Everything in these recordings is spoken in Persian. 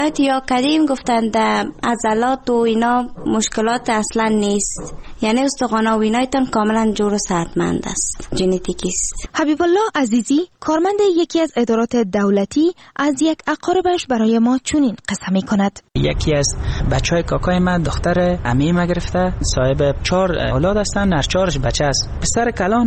یا قدیم گفتند عضلات و اینا مشکلات اصلا نیست، یعنی استخوان و اینایتان کاملا جور و صحتمند است، ژنتیکی است. حبیب الله عزیزی کارمند یکی از ادارات دولتی از یک اقاربش برای ما چنین قصه می‌کند. یکی از بچهای کاکای من دختر عمه ما گرفته، صاحب 4 اولاد هستن، هر 4 بچه است. پسر کلان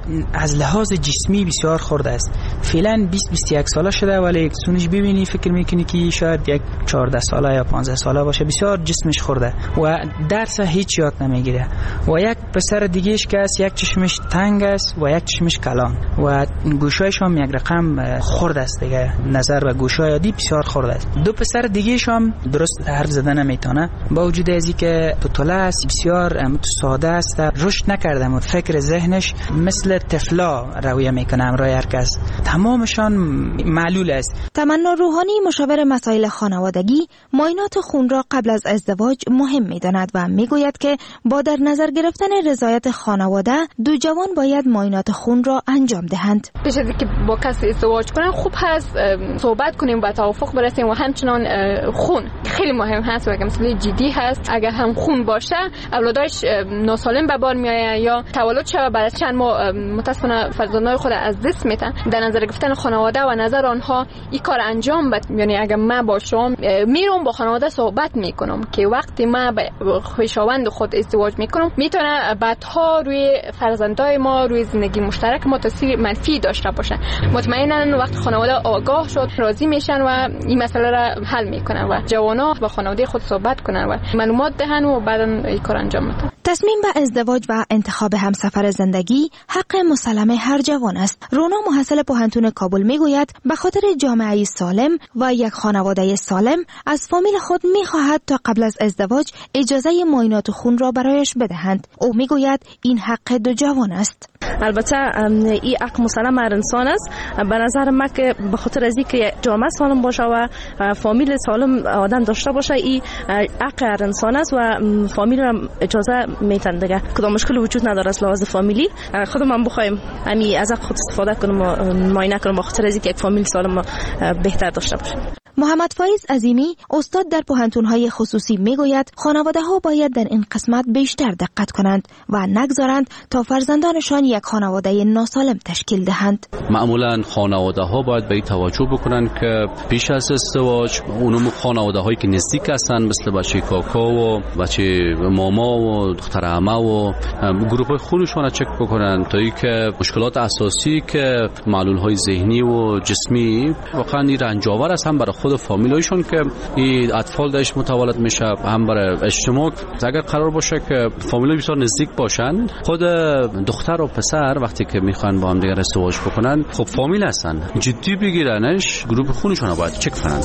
از لحاظ جسمی بسیار خرد است. فعلا 20-21 ساله شده، ولی سونش ببینی فکر میکنی که شاید یک 14 ساله یا 15 ساله باشه. بسیار جسمش خرده و درس هیچ یاد نمیگیره. و یک پسر دیگهش که است، یک چشمش تنگ است و یک چشمش کلان و گوشایش هم یک رقم خرد است دیگه، نظر و گوشای عادی بسیار خرد است. 2 پسر دیگهش هم درست حرف زدن نمیتونه، با وجود از اینکه پتوله است، بسیار ساده است، رشد نکرده و فکر ذهنش مثل طفلا رویه میکنه همراه هر کس. تمامشان معلول است. تمنا روحانی مشاور مسائل خانوادگی معاینات خون را قبل از ازدواج مهم می‌داند و میگوید که با در نظر گرفتن رضایت خانواده 2 جوان باید معاینات خون را انجام دهند. پیش از اینکه با کسی ازدواج کنن خوب هست صحبت کنیم، با توافق برسیم و همچنان خون خیلی مهم هست و مسئله جدی هست. اگر هم خون باشه اولادش ناسالم به بار میآید یا تولد شود بعد از چند ماه متاسفانه فرزندان خود از دست میدن. در نظر گرفتن خانواده و نظر آنها این کار انجام بده، یعنی اگر من باشم میرم با خانواده صحبت میکنم که وقتی من با خویشاوند خود ازدواج میکنم میتونه بعدها روی فرزندای ما، روی زندگی مشترک ما تاثیر منفی داشته باشه. مطمئنا وقتی خانواده آگاه شد راضی میشن و این مسئله را حل میکنن و جوانا با خانواده خود صحبت کنن و معلومات دهن و بعدا این کار انجام بدن. تصمیم به ازدواج و انتخاب همسفر زندگی حق مسلم هر جوان است. رونا محصل پوهنتون کابل میگوید به خاطر جامعه سالم و یک خانواده سالم از فامیل خود میخواهد تا قبل از ازدواج اجازه معاینات خون را برایش بدهند. او میگوید این حق 2 جوان است. البته این حق مسلم هر انسان است. به نظر من که به خاطر از اینکه جامعه سالم باشه و فامیل سالم آدم داشته باشه این حق هر انسان است و فامیل را اجازه میتن دیگه. کدام مشکلی وجود نداره از لحاظ فامیلی. خودم بخوایم همین از خود استفاده کنم و معاینه کنم به خاطر از اینکه یک فامیل سالم بهتر داشته باشه. محمد فایز عظیمی استاد در پوهنتون‌های خصوصی میگوید خانواده‌ها باید در این قسمت بیشتر دقت کنند و نگذارند تا فرزندانشان یک خانواده ناسالم تشکیل دهند. معمولاً خانواده‌ها باید به این توجه بکنند که پیش از ازدواج اونم خانواده‌هایی که نزدیک هستند مثل بچه کاکا و بچه ماما و دختر عمه و گروه خونشون را چک بکنند تا اینکه مشکلات اساسی که معلول‌های ذهنی و جسمی واقعاً رنجاور است هم برای خود فامیلایشون که این اطفال داشت متولد میشه، هم برای اجتماع. اگر قرار باشه که فامیلای بسیار نزدیک باشن، خود دختر و پسر وقتی که میخوان با هم دیگه ازدواج بکنن خب فامیل هستن، جدی بگیرنش، گروه خونشون رو باید چک کنن.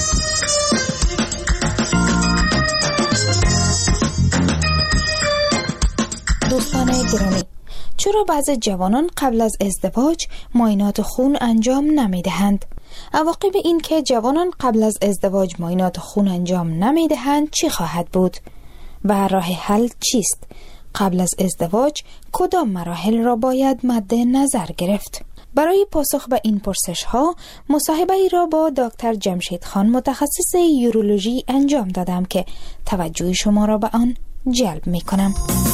دوستان گرامی، چرا بعضی جوانان قبل از ازدواج معاینات خون انجام نمیدهند؟ عواقب این که جوانان قبل از ازدواج معاینات خون انجام نمیدهند چی خواهد بود؟ و راه حل چیست؟ قبل از ازدواج کدام مراحل را باید مد نظر گرفت؟ برای پاسخ به این پرسش ها مصاحبه ای را با دکتر جمشید خان متخصص یورولوژی انجام دادم که توجه شما را به آن جلب می کنم.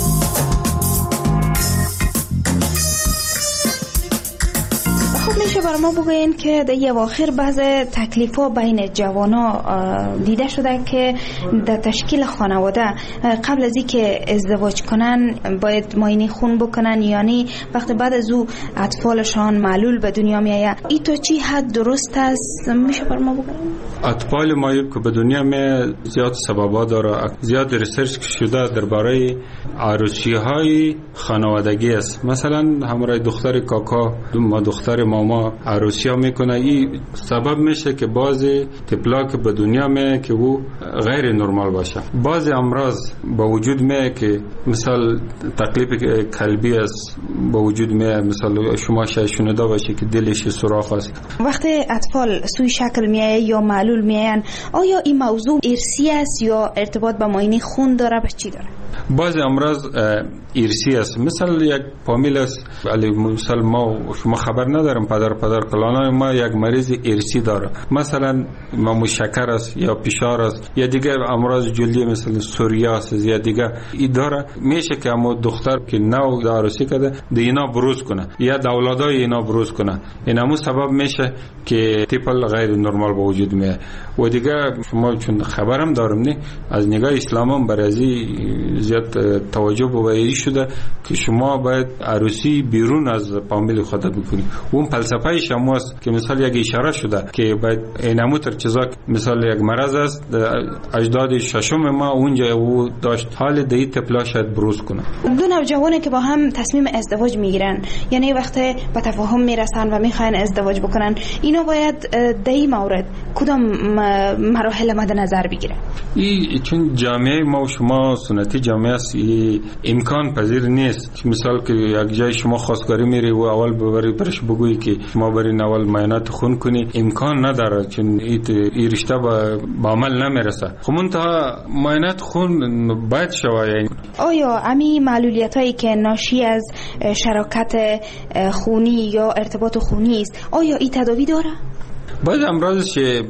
میشه برای ما بگوین که در اواخر بعض تکلیف‌ها بین جوانا دیده شده که در تشکیل خانواده قبل از اینکه ازدواج کنن باید معاینه خون بکنن، یعنی وقتی بعد از او اطفالشان معلول به دنیا میآید. این تا چی حد درست است؟ میشه برای ما بگوین؟ اطفال معیوب که به دنیا می زیاد سببا داره، زیاد ریسرچ شده درباره عروسی‌های خانوادگی است. مثلا همراه دختر کاکا ما دختر ماما عروسی‌ها میکنه، این سبب میشه که بعضی طفلا که به دنیا میاد که او غیر نرمال باشه. بعضی امراض با وجود میاد که مثلا تکلیف قلبی است با وجود میاد، مثلا شما شنیده باشه که دلش سوراخ است. وقتی اطفال سوی شکل میآید یا معلول میآیند، آیا این موضوع ارثی است یا ارتباط با معاینه خون داره؟ به چی داره؟ بعض امراض ارثی است، مثل یک فامیل است، ولی مثلا ما شما خبر ندارم پدر کلانای ما یک مریض ارثی داره، مثلا ما شکر است یا فشار است یا دیگه امراض جلدی مثل سوریاس یا دیگه این داره، میشه که اما دختر که نو عروسی کرده دینا بروز کنه یا اولادای اینا بروز کنه، این همون سبب میشه که تیپل غیر نرمال به وجود میاد. و دیگه شما چون خبرم دارم نه از نگاه اسلام هم برای زیاد توجه به شده که شما باید عروسی بیرون از فامیل خود بکنید. اون فلسفه شما است که مثلا یک اشاره شده که باید اینمو تر چیزا مثلا یک مرض است اجداد ششم ما اونجا او داشت حال دی تپلا شاید بروز کنه. دو نوجوانی که با هم تصمیم ازدواج میگیرن، یعنی وقتی به تفاهم میرسن و میخواین ازدواج بکنن، اینا باید در این مورد کدام مراحل مد نظر بگیره؟ چون جامعه ما و شما سنتی جامعه است، امکان پذیر نیست. مثال که یک جای شما خواستگاری میری و اول ببری برش بگویی که شما برین اول معاینات خون کنی، امکان نداره، چون این رشته به عمل نمیرسه. خب منتها معاینات خون باید شود. یعنی آیا امی معلولیت هایی که ناشی از شراکت خونی یا ارتباط خونی است، آیا این تداوی داره؟ بعض امراض که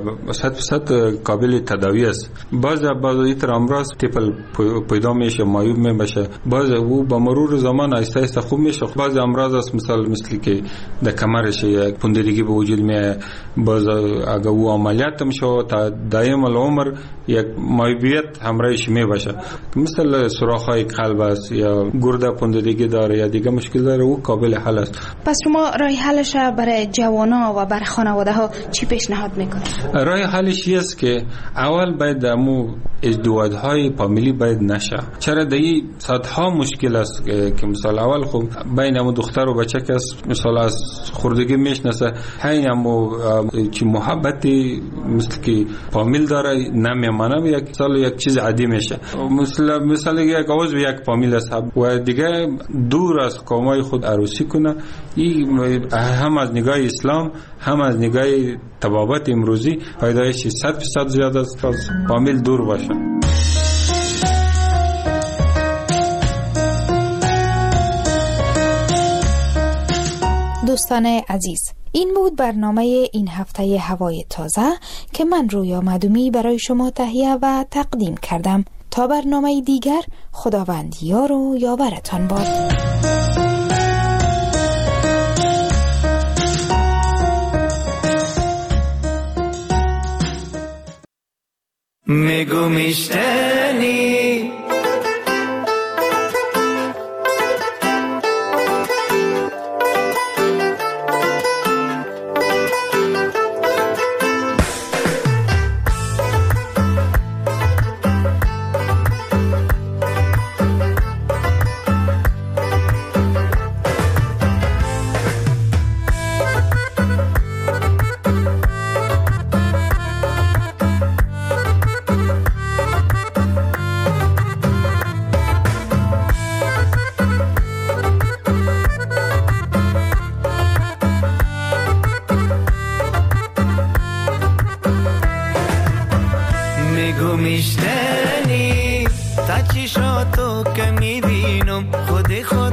100% قابل تداوی است، بعض این امراض تیپل پیدا میشه، معیوب میشه، بعض او با مرور زمان آهسته آهسته خوب میشه. بعض امراض است مثل که در کمرش یک پوندگی به وجود میاد، بعض اگر او عملیات میشه تا دائم العمر یک معیوبیت همراهش میباشه، مثل سوراخ‌های قلب است یا گرده پوندگی داره یا دیگه مشکل داره، او قابل حل است. پس شما راه حلش برای جوانا و برای خانواده ها چی پیشنهاد میکنید؟ راه حلش است که اول باید امو ازدواج‌های فامیلی باید نشه. چرا دایی صدها مشکل است که مثال اول خب بین امو دختر و بچه که مثال از خوردگی میشناسه، همین امو چی محبتی مثل که فامیل داره نمیمانه، یک سال یک چیز عادی میشه. مثلا یک عضو یک فامیل است و دیگه دور از قومای خود عروسی کنه، این هم از نگاه اسلام هم از نگاه طبابت امروزی پیدایش 100% زیاد است از فامیل دور باشه. دوستان عزیز، این بود برنامه این هفته هوای تازه که من رویا مدومی برای شما تهیه و تقدیم کردم. تا برنامه دیگر، خداوند یار و یاورتان باد. میگو میشتنی میشنی تا چشاتو که میبینم خود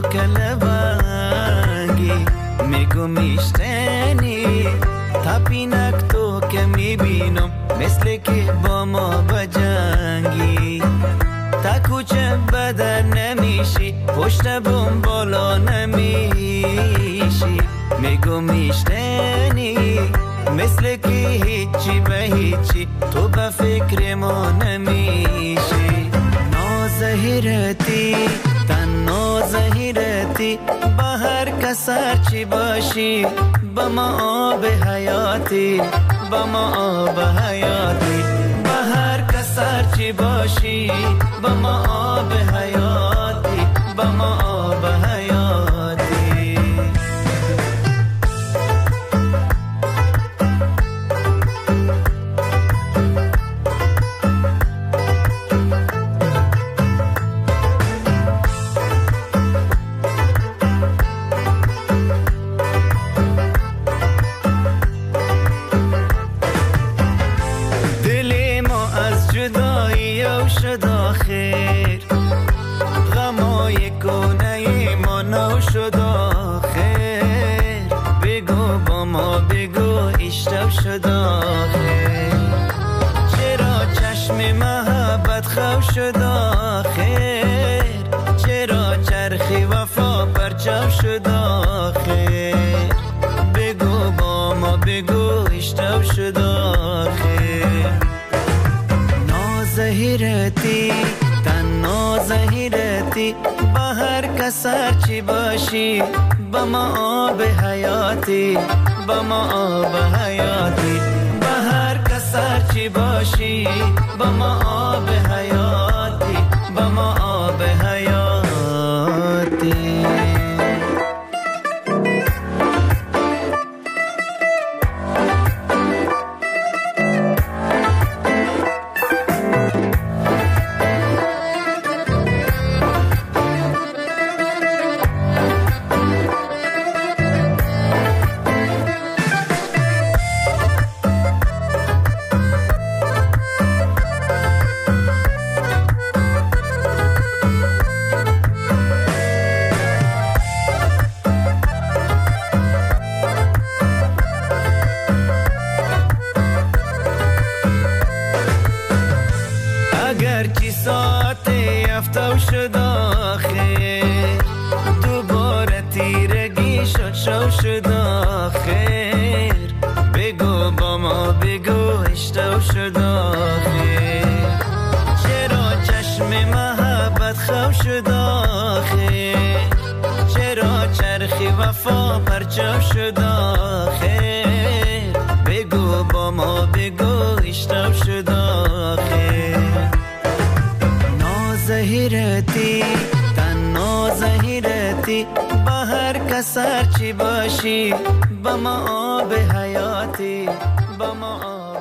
کلبنگی. میگو میشنی تا پینک تو که میبینم مثل که با ما بجنگی. تا کوچه بدن نمیشی پشت بوم بالا نمیشی. میگو میشنی مثل که هیچی به هیچی تو به فکر ما نمیشی. نازهیرتی تنها زهیرتی با هر کسر چی باشی، با ما آب حیاتی، با ما آب حیاتی. با هر کسر چی باشی، با ما آب حیاتی، با ما آب حیاتی. شد آخر خو شد آخر چرا چرخی وفا پرچم شد آخر بگو با ما بگو اشتو شد آخر نازهیرتی تنها زهیرتی با هر کس هرچی باشی با ما آب حیاتی با ما آب حیاتی با هر کس هرچی باشی با ما آب حیاتی با ما آب حیاتی اگرچه ساعت یفتو شد آخر دوباره تیرگی شد شو شد آخر بگو با ما بگو اشتو شد آخر چرا چشم محبت خو شد آخر چرا چرخی وفا پرچم شد آخر بگو با ما بگو اشتو شد آخر نازهیرتی تنها زهیرتی با هر کس هرچی باشی با ما آب حیاتی با ما آب